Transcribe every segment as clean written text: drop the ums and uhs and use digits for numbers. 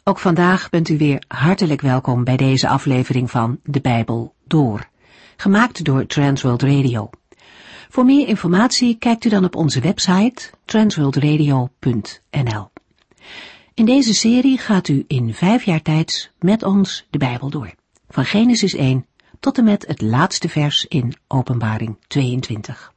Ook vandaag bent u weer hartelijk welkom bij deze aflevering van De Bijbel Door, gemaakt door Transworld Radio. Voor meer informatie kijkt u dan op onze website transworldradio.nl. In deze serie gaat u in 5 jaar tijd met ons de Bijbel door, van Genesis 1 tot en met het laatste vers in Openbaring 22.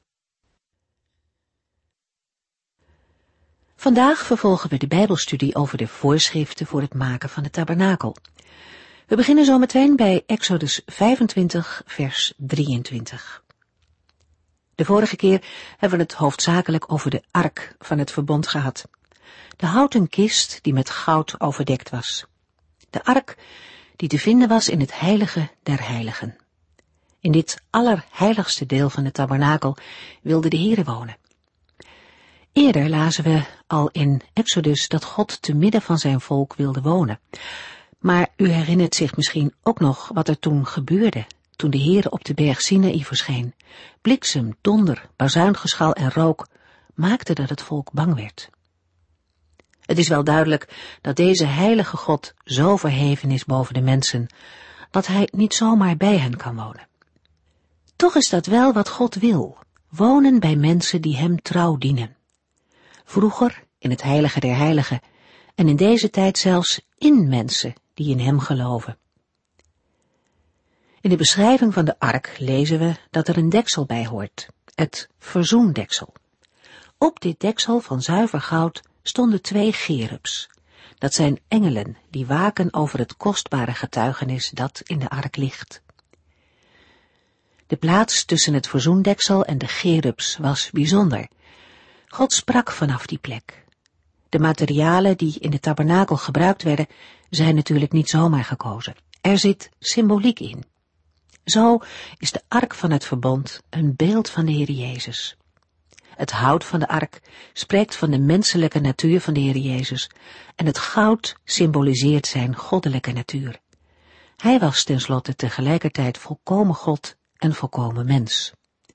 Vandaag vervolgen we de Bijbelstudie over de voorschriften voor het maken van de tabernakel. We beginnen zo meteen bij Exodus 25, vers 23. De vorige keer hebben we het hoofdzakelijk over de ark van het verbond gehad. De houten kist die met goud overdekt was. De ark die te vinden was in het heilige der heiligen. In dit allerheiligste deel van de tabernakel wilde de Heere wonen. Eerder lazen we al in Exodus dat God te midden van zijn volk wilde wonen. Maar u herinnert zich misschien ook nog wat er toen gebeurde, toen de Heere op de berg Sinaï verscheen. Bliksem, donder, bazuingeschal en rook maakten dat het volk bang werd. Het is wel duidelijk dat deze heilige God zo verheven is boven de mensen, dat hij niet zomaar bij hen kan wonen. Toch is dat wel wat God wil, wonen bij mensen die hem trouw dienen. Vroeger in het heilige der heiligen en in deze tijd zelfs in mensen die in hem geloven. In de beschrijving van de ark lezen we dat er een deksel bij hoort, het verzoendeksel. Op dit deksel van zuiver goud stonden 2 cherubs. Dat zijn engelen die waken over het kostbare getuigenis dat in de ark ligt. De plaats tussen het verzoendeksel en de cherubs was bijzonder. God sprak vanaf die plek. De materialen die in de tabernakel gebruikt werden, zijn natuurlijk niet zomaar gekozen. Er zit symboliek in. Zo is de ark van het verbond een beeld van de Heer Jezus. Het hout van de ark spreekt van de menselijke natuur van de Heer Jezus en het goud symboliseert zijn goddelijke natuur. Hij was tenslotte tegelijkertijd volkomen God en volkomen mens.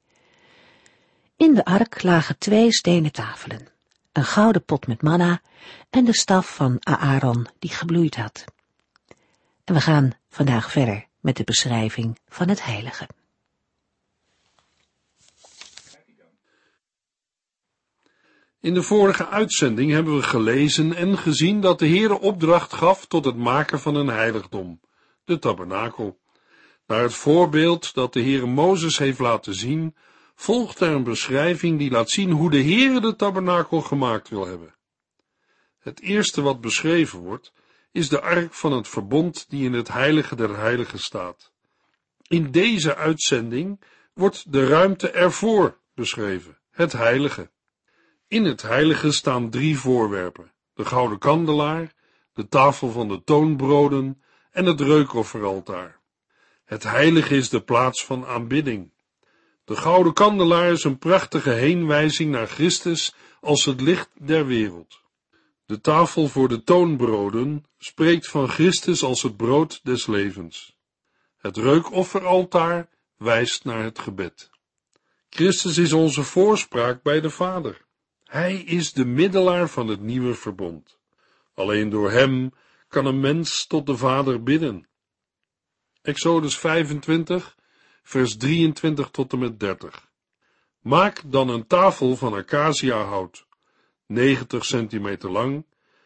In de ark lagen 2 stenen tafelen, een gouden pot met manna en de staf van Aaron die gebloeid had. En we gaan vandaag verder met de beschrijving van het heilige. In de vorige uitzending hebben we gelezen en gezien dat de Heere opdracht gaf tot het maken van een heiligdom, de tabernakel. Naar het voorbeeld dat de Heere Mozes heeft laten zien, volgt er een beschrijving die laat zien hoe de Heere de tabernakel gemaakt wil hebben. Het eerste wat beschreven wordt, is de ark van het verbond die in het heilige der heiligen staat. In deze uitzending wordt de ruimte ervoor beschreven, het heilige. In het heilige staan 3 voorwerpen, de gouden kandelaar, de tafel van de toonbroden en het reukofferaltaar. Het heilige is de plaats van aanbidding. De gouden kandelaar is een prachtige heenwijzing naar Christus als het licht der wereld. De tafel voor de toonbroden spreekt van Christus als het brood des levens. Het reukofferaltaar wijst naar het gebed. Christus is onze voorspraak bij de Vader. Hij is de middelaar van het nieuwe verbond. Alleen door hem kan een mens tot de Vader bidden. Exodus 25, vers 23 tot en met 30. Maak dan een tafel van acaciahout, 90 centimeter lang,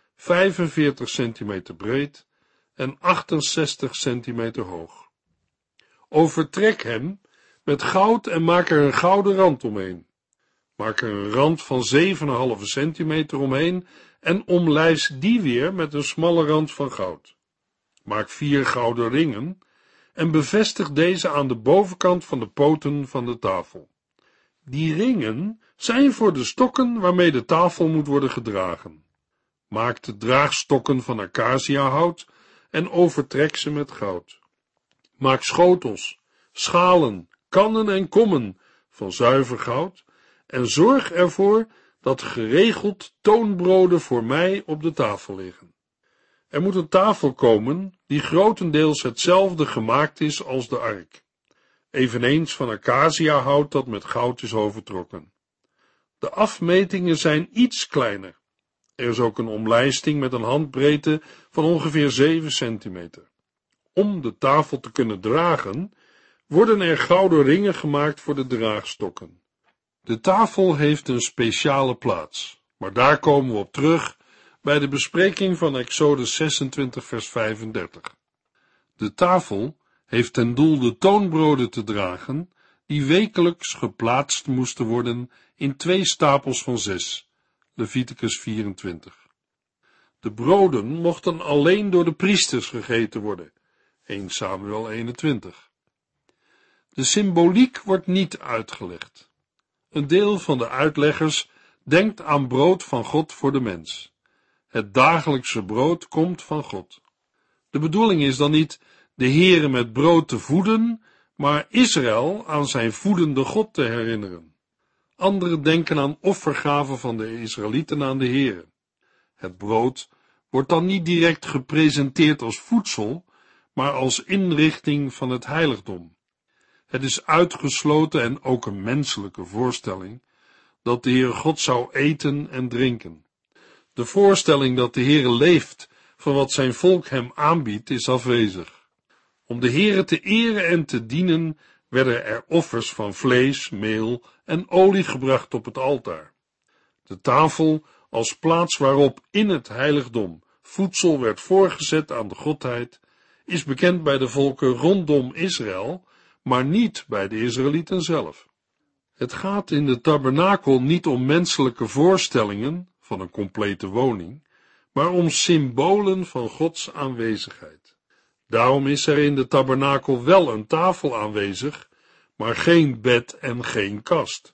45 centimeter breed en 68 centimeter hoog. Overtrek hem met goud en maak er een gouden rand omheen. Maak er een rand van 7,5 centimeter omheen en omlijst die weer met een smalle rand van goud. Maak 4 gouden ringen en bevestig deze aan de bovenkant van de poten van de tafel. Die ringen zijn voor de stokken waarmee de tafel moet worden gedragen. Maak de draagstokken van acaciahout en overtrek ze met goud. Maak schotels, schalen, kannen en kommen van zuiver goud en zorg ervoor dat geregeld toonbroden voor mij op de tafel liggen. Er moet een tafel komen die grotendeels hetzelfde gemaakt is als de ark, eveneens van acaciahout dat met goud is overtrokken. De afmetingen zijn iets kleiner. Er is ook een omlijsting met een handbreedte van ongeveer 7 centimeter. Om de tafel te kunnen dragen, worden er gouden ringen gemaakt voor de draagstokken. De tafel heeft een speciale plaats, maar daar komen we op terug bij de bespreking van Exodus 26 vers 35. De tafel heeft ten doel de toonbroden te dragen, die wekelijks geplaatst moesten worden in 2 stapels van 6, Leviticus 24. De broden mochten alleen door de priesters gegeten worden, 1 Samuel 21. De symboliek wordt niet uitgelegd. Een deel van de uitleggers denkt aan brood van God voor de mens. Het dagelijkse brood komt van God. De bedoeling is dan niet de Heere met brood te voeden, maar Israël aan zijn voedende God te herinneren. Anderen denken aan offergaven van de Israëlieten aan de Heere. Het brood wordt dan niet direct gepresenteerd als voedsel, maar als inrichting van het heiligdom. Het is uitgesloten en ook een menselijke voorstelling dat de Heere God zou eten en drinken. De voorstelling dat de Heere leeft van wat zijn volk hem aanbiedt is afwezig. Om de Heere te eren en te dienen werden er offers van vlees, meel en olie gebracht op het altaar. De tafel als plaats waarop in het heiligdom voedsel werd voorgezet aan de Godheid is bekend bij de volken rondom Israël, maar niet bij de Israëlieten zelf. Het gaat in de tabernakel niet om menselijke voorstellingen van een complete woning, maar om symbolen van Gods aanwezigheid. Daarom is er in de tabernakel wel een tafel aanwezig, maar geen bed en geen kast.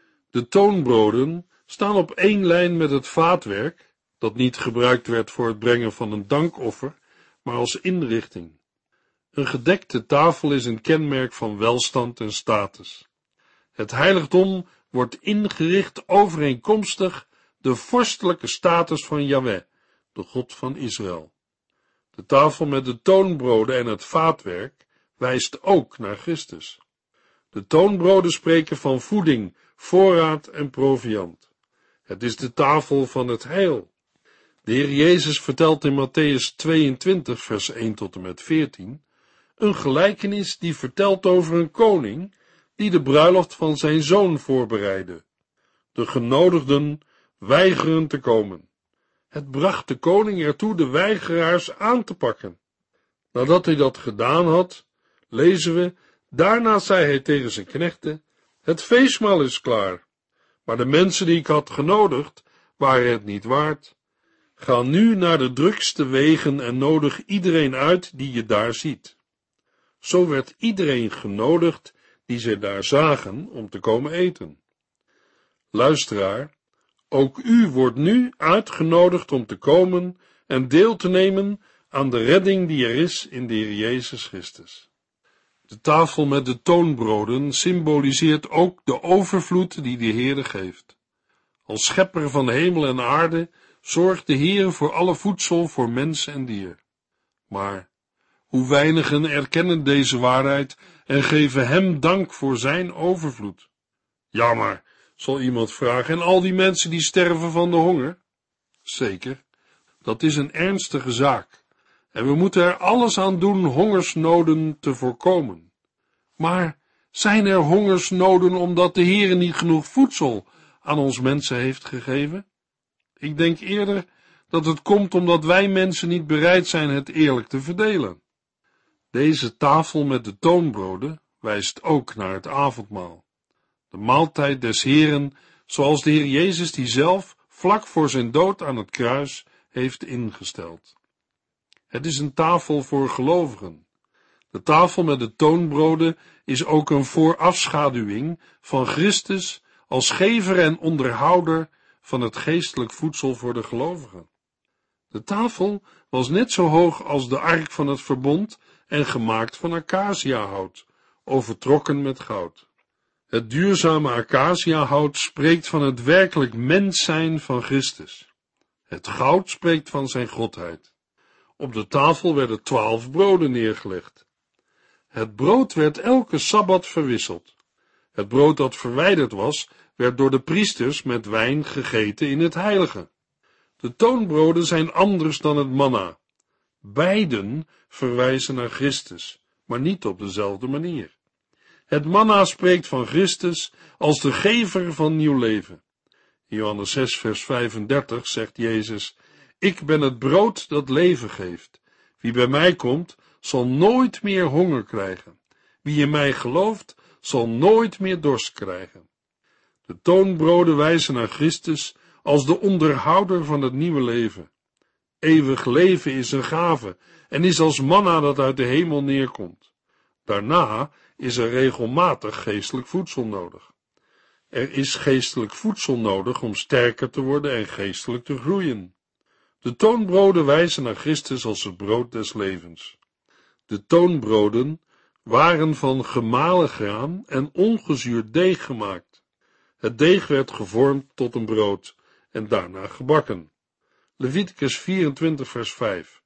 De toonbroden staan op 1 lijn met het vaatwerk, dat niet gebruikt werd voor het brengen van een dankoffer, maar als inrichting. Een gedekte tafel is een kenmerk van welstand en status. Het heiligdom wordt ingericht overeenkomstig de vorstelijke status van Jahweh, de God van Israël. De tafel met de toonbroden en het vaatwerk wijst ook naar Christus. De toonbroden spreken van voeding, voorraad en proviand. Het is de tafel van het heil. De Heer Jezus vertelt in Mattheüs 22, vers 1 tot en met 14, een gelijkenis die vertelt over een koning die de bruiloft van zijn zoon voorbereidde. De genodigden weigeren te komen. Het bracht de koning ertoe de weigeraars aan te pakken. Nadat hij dat gedaan had, lezen we, daarna zei hij tegen zijn knechten, het feestmaal is klaar, maar de mensen die ik had genodigd, waren het niet waard. Ga nu naar de drukste wegen en nodig iedereen uit die je daar ziet. Zo werd iedereen genodigd die ze daar zagen om te komen eten. Luisteraar, ook u wordt nu uitgenodigd om te komen en deel te nemen aan de redding die er is in de Heer Jezus Christus. De tafel met de toonbroden symboliseert ook de overvloed die de Heere geeft. Als schepper van hemel en aarde zorgt de Heere voor alle voedsel voor mens en dier. Maar hoe weinigen erkennen deze waarheid en geven hem dank voor zijn overvloed. Ja, maar, zal iemand vragen, en al die mensen die sterven van de honger? Zeker, dat is een ernstige zaak, en we moeten er alles aan doen hongersnoden te voorkomen. Maar zijn er hongersnoden omdat de Heere niet genoeg voedsel aan ons mensen heeft gegeven? Ik denk eerder dat het komt omdat wij mensen niet bereid zijn het eerlijk te verdelen. Deze tafel met de toonbroden wijst ook naar het avondmaal. De maaltijd des Heeren, zoals de Heer Jezus die zelf vlak voor zijn dood aan het kruis heeft ingesteld. Het is een tafel voor gelovigen. De tafel met de toonbroden is ook een voorafschaduwing van Christus als gever en onderhouder van het geestelijk voedsel voor de gelovigen. De tafel was net zo hoog als de ark van het verbond en gemaakt van acaciahout, overtrokken met goud. Het duurzame acaciahout spreekt van het werkelijk mens zijn van Christus. Het goud spreekt van zijn godheid. Op de tafel werden 12 broden neergelegd. Het brood werd elke sabbat verwisseld. Het brood dat verwijderd was, werd door de priesters met wijn gegeten in het heilige. De toonbroden zijn anders dan het manna. Beiden verwijzen naar Christus, maar niet op dezelfde manier. Het manna spreekt van Christus als de gever van nieuw leven. In Johannes 6 vers 35 zegt Jezus: Ik ben het brood dat leven geeft. Wie bij mij komt, zal nooit meer honger krijgen. Wie in mij gelooft, zal nooit meer dorst krijgen. De toonbroden wijzen naar Christus als de onderhouder van het nieuwe leven. Eeuwig leven is een gave en is als manna dat uit de hemel neerkomt. Daarna is er regelmatig geestelijk voedsel nodig. Er is geestelijk voedsel nodig om sterker te worden en geestelijk te groeien. De toonbroden wijzen naar Christus als het brood des levens. De toonbroden waren van gemalen graan en ongezuurd deeg gemaakt. Het deeg werd gevormd tot een brood en daarna gebakken. Leviticus 24 vers 5.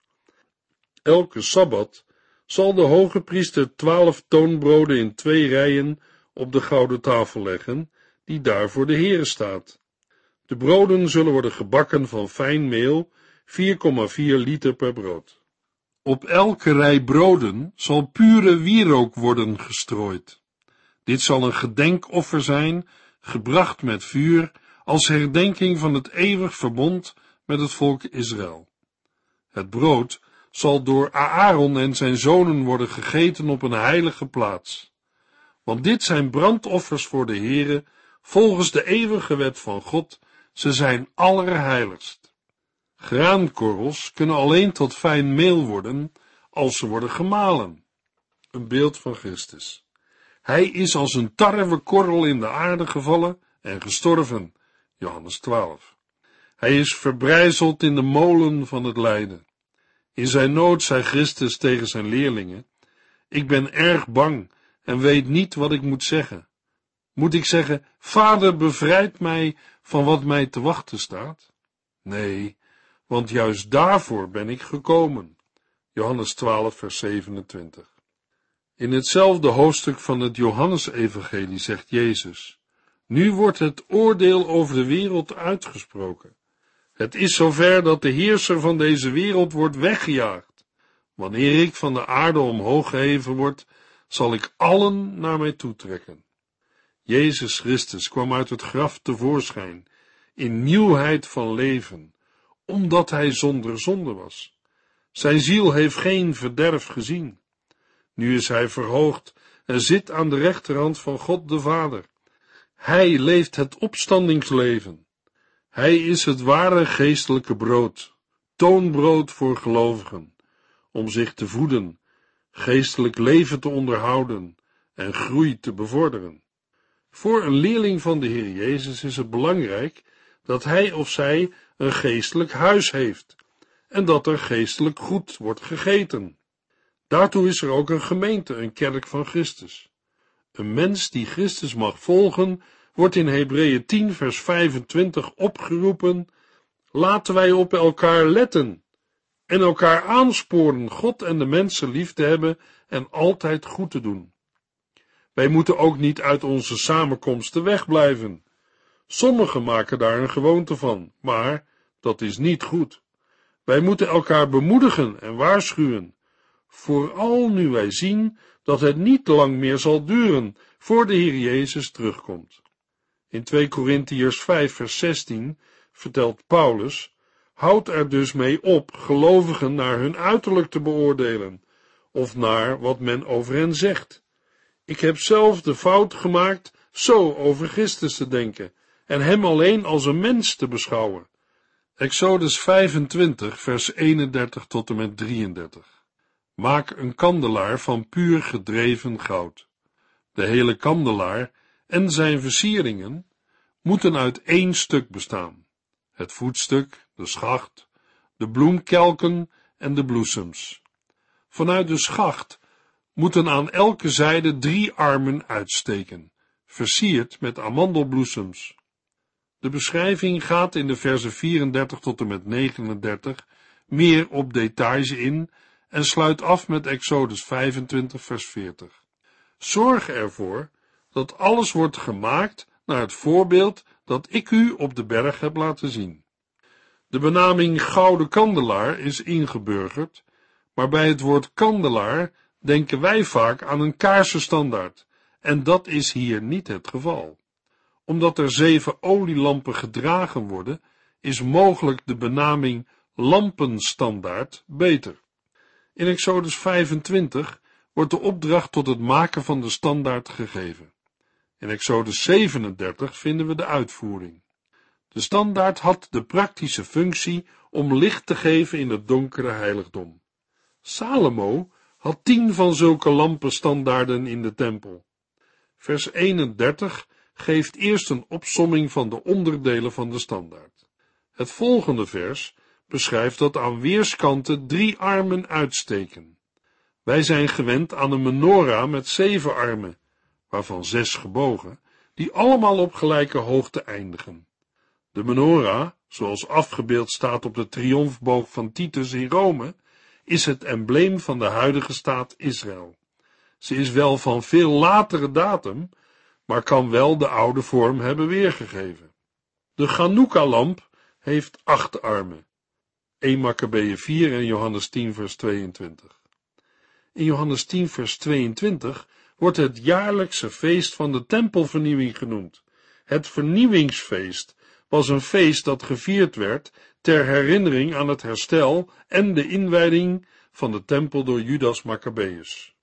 Elke sabbat zal de hoge priester 12 toonbroden in 2 rijen op de gouden tafel leggen, die daar voor de Heere staat. De broden zullen worden gebakken van fijn meel, 4,4 liter per brood. Op elke rij broden zal pure wierook worden gestrooid. Dit zal een gedenkoffer zijn, gebracht met vuur, als herdenking van het eeuwig verbond met het volk Israël. Het brood zal door Aaron en zijn zonen worden gegeten op een heilige plaats. Want dit zijn brandoffers voor de Heere, volgens de eeuwige wet van God, ze zijn allerheiligst. Graankorrels kunnen alleen tot fijn meel worden, als ze worden gemalen. Een beeld van Christus. Hij is als een tarwekorrel in de aarde gevallen en gestorven. Johannes 12. Hij is verbrijzeld in de molen van het lijden. In zijn nood zei Christus tegen zijn leerlingen: Ik ben erg bang en weet niet wat ik moet zeggen. Moet ik zeggen: Vader, bevrijd mij van wat mij te wachten staat? Nee, want juist daarvoor ben ik gekomen. Johannes 12 vers 27. In hetzelfde hoofdstuk van het Johannesevangelie zegt Jezus: Nu wordt het oordeel over de wereld uitgesproken. Het is zover dat de heerser van deze wereld wordt weggejaagd. Wanneer ik van de aarde omhoog geheven word, zal ik allen naar mij toetrekken. Jezus Christus kwam uit het graf tevoorschijn, in nieuwheid van leven, omdat hij zonder zonde was. Zijn ziel heeft geen verderf gezien. Nu is hij verhoogd en zit aan de rechterhand van God de Vader. Hij leeft het opstandingsleven. Hij is het ware geestelijke brood, toonbrood voor gelovigen, om zich te voeden, geestelijk leven te onderhouden en groei te bevorderen. Voor een leerling van de Heer Jezus is het belangrijk dat hij of zij een geestelijk huis heeft en dat er geestelijk goed wordt gegeten. Daartoe is er ook een gemeente, een kerk van Christus. Een mens die Christus mag volgen, wordt in Hebreeën 10 vers 25 opgeroepen: Laten wij op elkaar letten en elkaar aansporen God en de mensen lief te hebben en altijd goed te doen. Wij moeten ook niet uit onze samenkomsten wegblijven. Sommigen maken daar een gewoonte van, maar dat is niet goed. Wij moeten elkaar bemoedigen en waarschuwen, vooral nu wij zien dat het niet lang meer zal duren voor de Heer Jezus terugkomt. In 2 Korintiërs 5 vers 16 vertelt Paulus: Houd er dus mee op gelovigen naar hun uiterlijk te beoordelen, of naar wat men over hen zegt. Ik heb zelf de fout gemaakt zo over Christus te denken en hem alleen als een mens te beschouwen. Exodus 25 vers 31 tot en met 33. Maak een kandelaar van puur gedreven goud. De hele kandelaar en zijn versieringen moeten uit 1 stuk bestaan: het voetstuk, de schacht, de bloemkelken en de bloesems. Vanuit de schacht moeten aan elke zijde 3 armen uitsteken, versierd met amandelbloesems. De beschrijving gaat in de versen 34 tot en met 39 meer op details in en sluit af met Exodus 25 vers 40. Zorg ervoor dat alles wordt gemaakt naar het voorbeeld dat ik u op de berg heb laten zien. De benaming gouden kandelaar is ingeburgerd, maar bij het woord kandelaar denken wij vaak aan een kaarsenstandaard, en dat is hier niet het geval. Omdat er 7 olielampen gedragen worden, is mogelijk de benaming lampenstandaard beter. In Exodus 25 wordt de opdracht tot het maken van de standaard gegeven. In Exodus 37 vinden we de uitvoering. De standaard had de praktische functie om licht te geven in het donkere heiligdom. Salomo had 10 van zulke lampenstandaarden in de tempel. Vers 31 geeft eerst een opsomming van de onderdelen van de standaard. Het volgende vers beschrijft dat aan weerskanten 3 armen uitsteken. Wij zijn gewend aan een menorah met 7 armen, waarvan 6 gebogen, die allemaal op gelijke hoogte eindigen. De menorah, zoals afgebeeld staat op de triomfboog van Titus in Rome, is het embleem van de huidige staat Israël. Ze is wel van veel latere datum, maar kan wel de oude vorm hebben weergegeven. De Chanukka-lamp heeft 8 armen. 1 Makkabeeën 4 en Johannes 10 vers 22. In Johannes 10 vers 22 wordt het jaarlijkse feest van de tempelvernieuwing genoemd. Het vernieuwingsfeest was een feest dat gevierd werd ter herinnering aan het herstel en de inwijding van de tempel door Judas Maccabeus.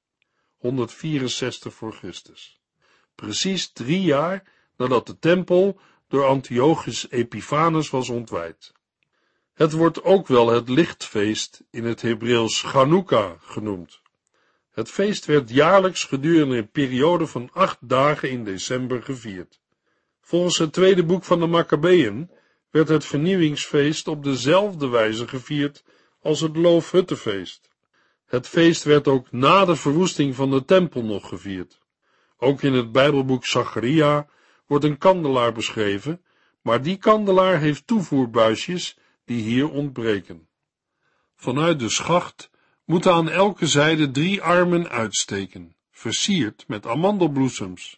164 voor Christus. Precies 3 jaar nadat de tempel door Antiochus Epiphanes was ontwijd. Het wordt ook wel het lichtfeest, in het Hebreeuws Chanukka genoemd. Het feest werd jaarlijks gedurende een periode van 8 dagen in december gevierd. Volgens het tweede boek van de Maccabeeën werd het vernieuwingsfeest op dezelfde wijze gevierd als het Loofhuttenfeest. Het feest werd ook na de verwoesting van de tempel nog gevierd. Ook in het Bijbelboek Zacharia wordt een kandelaar beschreven, maar die kandelaar heeft toevoerbuisjes die hier ontbreken. Vanuit de schacht moeten aan elke zijde 3 armen uitsteken, versierd met amandelbloesems.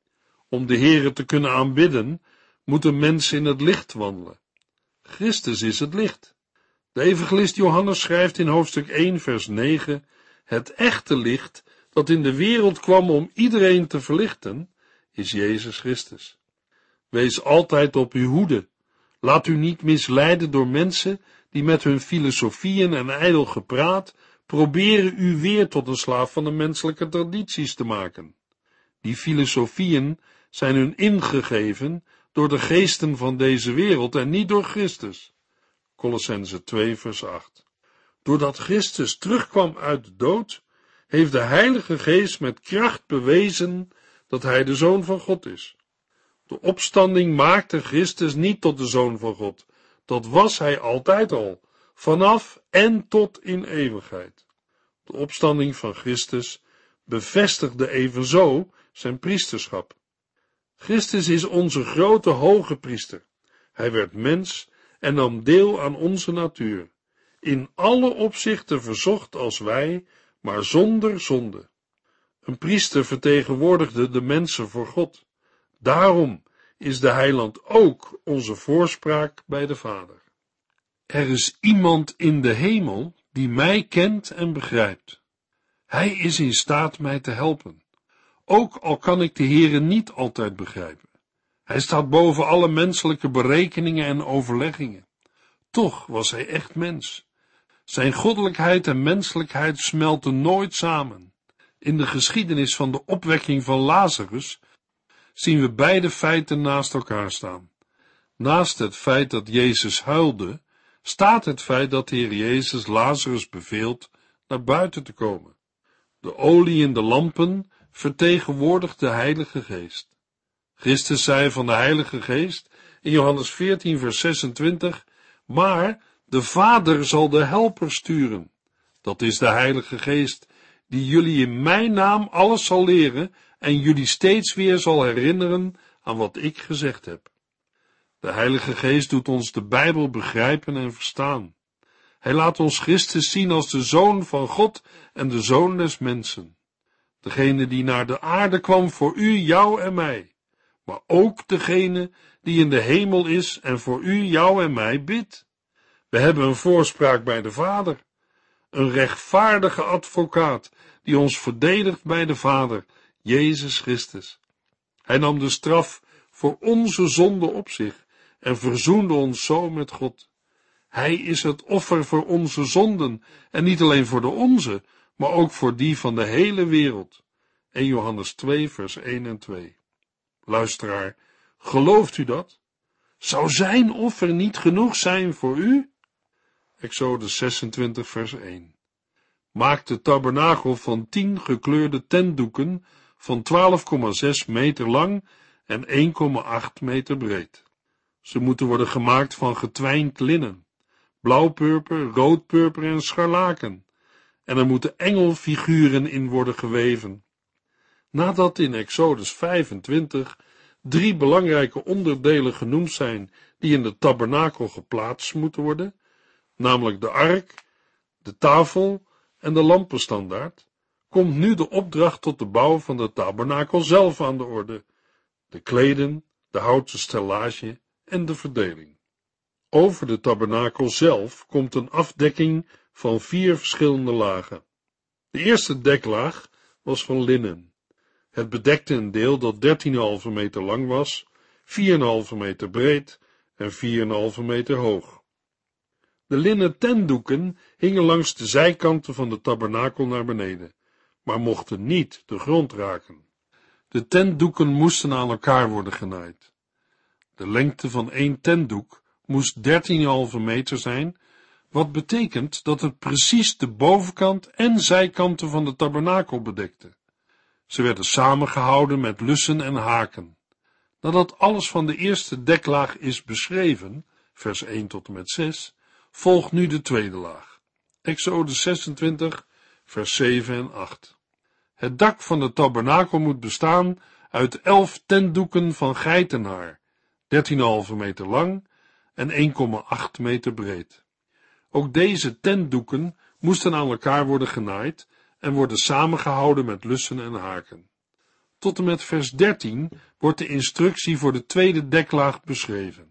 Om de Heere te kunnen aanbidden, moeten mensen in het licht wandelen. Christus is het licht. De evangelist Johannes schrijft in hoofdstuk 1 vers 9, het echte licht dat in de wereld kwam om iedereen te verlichten, is Jezus Christus. Wees altijd op uw hoede. Laat u niet misleiden door mensen die met hun filosofieën en ijdel gepraat proberen u weer tot een slaaf van de menselijke tradities te maken. Die filosofieën zijn hun ingegeven door de geesten van deze wereld en niet door Christus. Kolossenzen 2 vers 8. Doordat Christus terugkwam uit de dood, heeft de Heilige Geest met kracht bewezen dat hij de Zoon van God is. De opstanding maakte Christus niet tot de Zoon van God. Dat was hij altijd al, vanaf en tot in eeuwigheid. De opstanding van Christus bevestigde evenzo zijn priesterschap. Christus is onze grote hoge priester. Hij werd mens en nam deel aan onze natuur. In alle opzichten verzocht als wij, maar zonder zonde. Een priester vertegenwoordigde de mensen voor God. Daarom is de heiland ook onze voorspraak bij de Vader. Er is iemand in de hemel die mij kent en begrijpt. Hij is in staat mij te helpen, ook al kan ik de Heere niet altijd begrijpen. Hij staat boven alle menselijke berekeningen en overleggingen. Toch was hij echt mens. Zijn goddelijkheid en menselijkheid smelten nooit samen. In de geschiedenis van de opwekking van Lazarus zien we beide feiten naast elkaar staan. Naast het feit dat Jezus huilde, staat het feit dat de Heer Jezus Lazarus beveelt naar buiten te komen. De olie in de lampen vertegenwoordigt de Heilige Geest. Christus zei van de Heilige Geest in Johannes 14 vers 26, maar de Vader zal de Helper sturen. Dat is de Heilige Geest, die jullie in mijn naam alles zal leren en jullie steeds weer zal herinneren aan wat ik gezegd heb. De Heilige Geest doet ons de Bijbel begrijpen en verstaan. Hij laat ons Christus zien als de Zoon van God en de Zoon des mensen. Degene die naar de aarde kwam voor u, jou en mij. Maar ook degene die in de hemel is en voor u, jou en mij bidt. We hebben een voorspraak bij de Vader, een rechtvaardige advocaat die ons verdedigt bij de Vader, Jezus Christus. Hij nam de straf voor onze zonde op zich en verzoende ons zo met God. Hij is het offer voor onze zonden, en niet alleen voor de onze, maar ook voor die van de hele wereld. 1 Johannes 2, vers 1 en 2. Luisteraar, gelooft u dat? Zou zijn offer niet genoeg zijn voor u? Exodus 26, vers 1. Maak de tabernakel van 10 gekleurde tentdoeken van 12,6 meter lang en 1,8 meter breed. Ze moeten worden gemaakt van getwijnd linnen, blauwpurper, roodpurper en scharlaken, en er moeten engelfiguren in worden geweven. Nadat in Exodus 25 3 belangrijke onderdelen genoemd zijn die in de tabernakel geplaatst moeten worden, namelijk de ark, de tafel en de lampenstandaard, komt nu de opdracht tot de bouw van de tabernakel zelf aan de orde, de kleden, de houten stellage en de verdeling. Over de tabernakel zelf komt een afdekking van 4 verschillende lagen. De eerste deklaag was van linnen. Het bedekte een deel dat 13,5 meter lang was, 4,5 meter breed en 4,5 meter hoog. De linnen tentdoeken hingen langs de zijkanten van de tabernakel naar beneden, maar mochten niet de grond raken. De tentdoeken moesten aan elkaar worden genaaid. De lengte van 1 tentdoek moest 13,5 meter zijn, wat betekent dat het precies de bovenkant en zijkanten van de tabernakel bedekte. Ze werden samengehouden met lussen en haken. Nadat alles van de eerste deklaag is beschreven, vers 1 tot en met 6, volgt nu de tweede laag. Exodus 26, vers 7 en 8. Het dak van de tabernakel moet bestaan uit 11 tentdoeken van geitenhaar, 13,5 meter lang en 1,8 meter breed. Ook deze tentdoeken moesten aan elkaar worden genaaid en worden samengehouden met lussen en haken. Tot en met vers 13 wordt de instructie voor de tweede deklaag beschreven.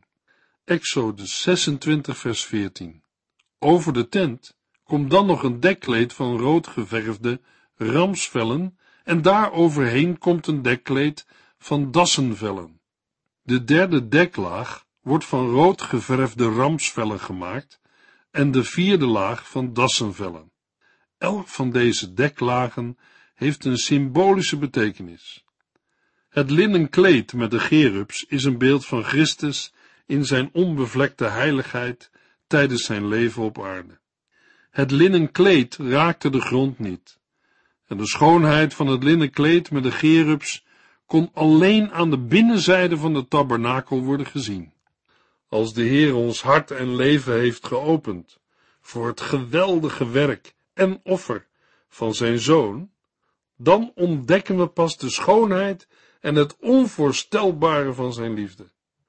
Exodus 26, vers 14. Over de tent komt dan nog een dekkleed van rood geverfde ramsvellen en daar overheen komt een dekkleed van dassenvellen. De derde deklaag wordt van rood geverfde ramsvellen gemaakt en de vierde laag van dassenvellen. Elk van deze deklagen heeft een symbolische betekenis. Het linnen kleed met de cherubs is een beeld van Christus in zijn onbevlekte heiligheid tijdens zijn leven op aarde. Het linnen kleed raakte de grond niet. En de schoonheid van het linnen kleed met de cherubs kon alleen aan de binnenzijde van de tabernakel worden gezien. Als de Heer ons hart en leven heeft geopend voor het geweldige werk en offer van zijn Zoon, dan ontdekken we pas de schoonheid en het onvoorstelbare van zijn liefde.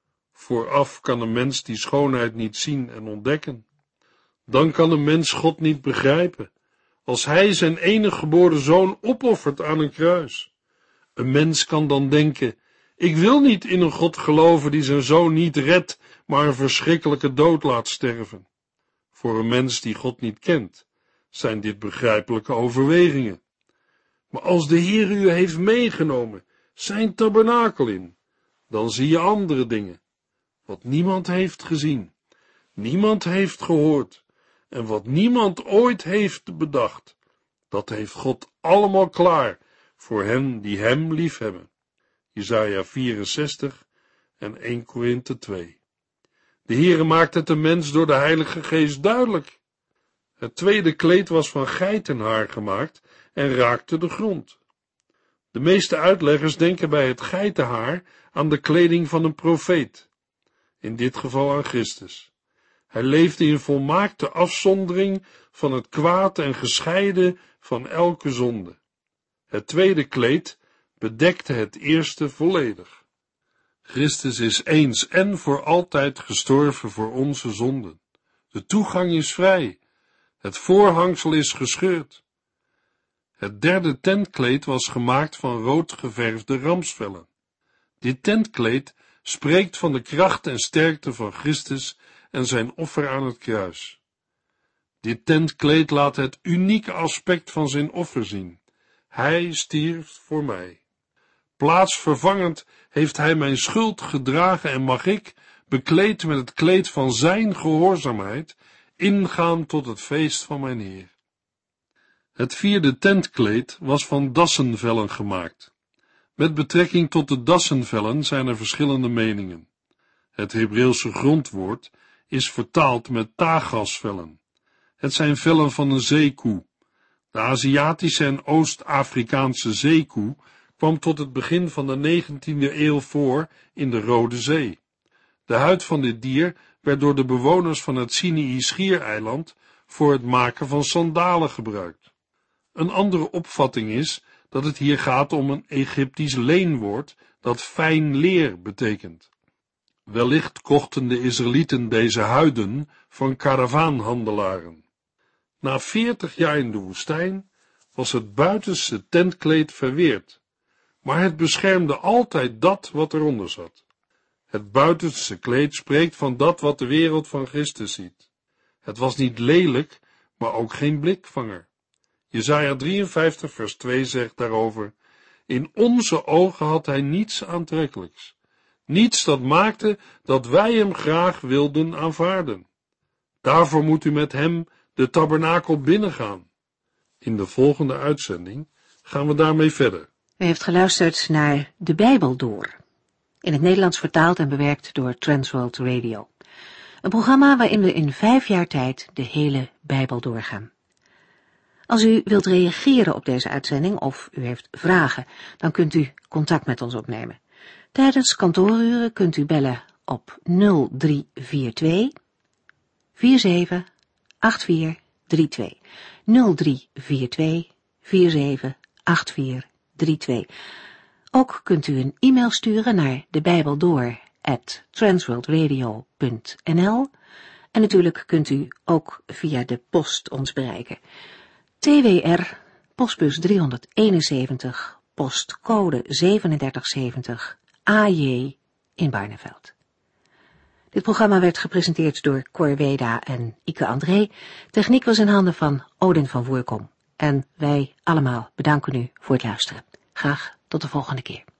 Vooraf kan een mens die schoonheid niet zien en ontdekken. Dan kan een mens God niet begrijpen, als hij zijn enige geboren zoon opoffert aan een kruis. Een mens kan dan denken, ik wil niet in een God geloven die zijn zoon niet redt, maar een verschrikkelijke dood laat sterven. Voor een mens die God niet kent, zijn dit begrijpelijke overwegingen. Maar als de Heer u heeft meegenomen, zijn tabernakel in, dan zie je andere dingen, wat niemand heeft gezien, niemand heeft gehoord, en wat niemand ooit heeft bedacht, dat heeft God allemaal klaar voor hen die hem liefhebben. Jesaja 64 en 1 Korinthe 2. De Heere maakt het de mens door de Heilige Geest duidelijk. Het tweede kleed was van geitenhaar gemaakt en raakte de grond. De meeste uitleggers denken bij het geitenhaar aan de kleding van een profeet, in dit geval aan Christus. Hij leefde in volmaakte afzondering van het kwaad en gescheiden van elke zonde. Het tweede kleed bedekte het eerste volledig. Christus is eens en voor altijd gestorven voor onze zonden. De toegang is vrij. Het voorhangsel is gescheurd. Het derde tentkleed was gemaakt van rood geverfde ramsvellen. Dit tentkleed spreekt van de kracht en sterkte van Christus en zijn offer aan het kruis. Dit tentkleed laat het unieke aspect van zijn offer zien. Hij stierf voor mij. Plaatsvervangend heeft hij mijn schuld gedragen en mag ik, bekleed met het kleed van zijn gehoorzaamheid, ingaan tot het feest van mijn Heer. Het vierde tentkleed was van dassenvellen gemaakt. Met betrekking tot de dassenvellen zijn er verschillende meningen. Het Hebreeuwse grondwoord is vertaald met tagasvellen. Het zijn vellen van een zeekoe. De Aziatische en Oost-Afrikaanse zeekoe kwam tot het begin van de 19e eeuw voor in de Rode Zee. De huid van dit dier werd door de bewoners van het Sinaï-schiereiland voor het maken van sandalen gebruikt. Een andere opvatting is dat het hier gaat om een Egyptisch leenwoord dat fijn leer betekent. Wellicht kochten de Israëlieten deze huiden van karavaanhandelaren. Na 40 jaar in de woestijn was het buitenste tentkleed verweerd, maar het beschermde altijd dat wat eronder zat. Het buitenste kleed spreekt van dat wat de wereld van Christus ziet. Het was niet lelijk, maar ook geen blikvanger. Jesaja 53 vers 2 zegt daarover: in onze ogen had hij niets aantrekkelijks, niets dat maakte dat wij hem graag wilden aanvaarden. Daarvoor moet u met hem de tabernakel binnengaan. In de volgende uitzending gaan we daarmee verder. U heeft geluisterd naar De Bijbel Door, in het Nederlands vertaald en bewerkt door Transworld Radio. Een programma waarin we in 5 jaar tijd de hele Bijbel doorgaan. Als u wilt reageren op deze uitzending of u heeft vragen, dan kunt u contact met ons opnemen. Tijdens kantooruren kunt u bellen op 0342 478432. 0342 478432. Ook kunt u een e-mail sturen naar debijbeldoor@transworldradio.nl en natuurlijk kunt u ook via de post ons bereiken. TWR, postbus 371, postcode 3770, AJ in Barneveld. Dit programma werd gepresenteerd door Cor Weda en Ike André. Techniek was in handen van Odin van Woerkom. En wij allemaal bedanken u voor het luisteren. Graag tot de volgende keer.